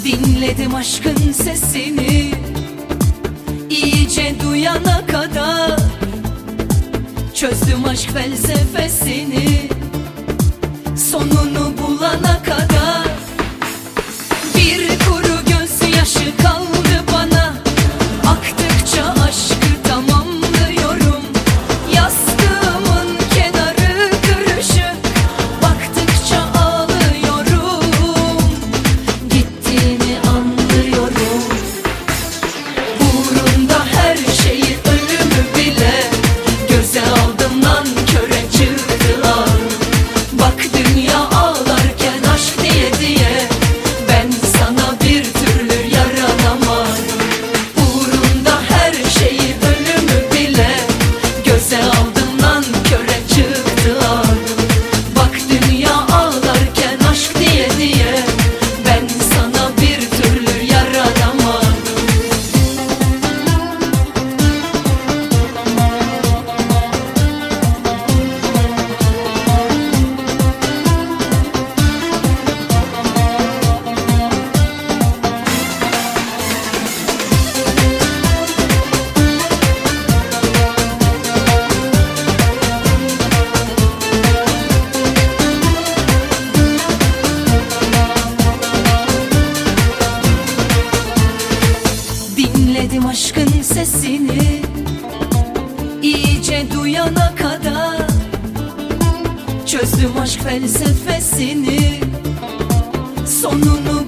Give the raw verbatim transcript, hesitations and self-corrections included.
Dinledim aşkın sesini iyice duyana kadar, çözdüm aşk felsefesini sonunu bulana kadar. Bir kuru gözyaşı kaldı bana, aktıkça aşkı tamamlıyorum. Yastığımın kenarı kırışık, baktıkça ağlıyorum. Gittiğini anlıyorum. Uğrunda her şeyi, ölümü bile göze aldım, nanköre çıktılar. Bak dünya ağlarken aşk diye diye ben sana bir türlü yaranamam. Uğrunda her şeyi, ölümü bile göze aldım, nanköre çıktılar. Bak dünya ağlarken aşk diye diye ben sana bir türlü yaranamam. Dinledim aşkın sesini iyice duyana kadar, çözdüm aşk felsefesini sonunu